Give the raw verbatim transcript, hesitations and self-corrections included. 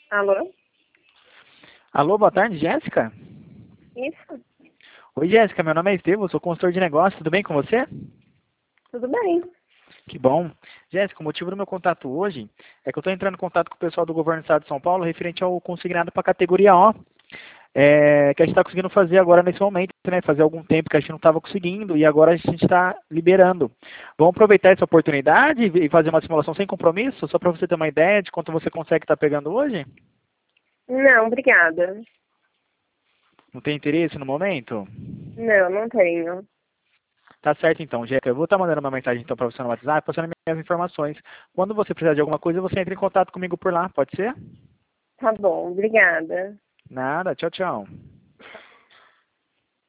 Alô? Alô, boa tarde, Jéssica? Isso? Oi, Jéssica, meu nome é Estevam, sou consultor de negócios, tudo bem com você? Tudo bem? Que bom. Jéssica, o motivo do meu contato hoje é que eu estou entrando em contato com o pessoal do governo do estado de São Paulo referente ao consignado para a categoria O, é, que a gente está conseguindo fazer agora nesse momento, né? Fazer algum tempo que a gente não estava conseguindo e agora a gente está liberando. Vamos aproveitar essa oportunidade e fazer uma simulação sem compromisso, só para você ter uma ideia de quanto você consegue estar pegando hoje? Não, obrigada. Não tem interesse no momento? Não, não tenho. Tá certo então, Jéssica. Eu vou estar mandando uma mensagem então para você no WhatsApp, passando minhas informações. Quando você precisar de alguma coisa, você entra em contato comigo por lá, pode ser? Tá bom, obrigada. Nada, tchau, tchau.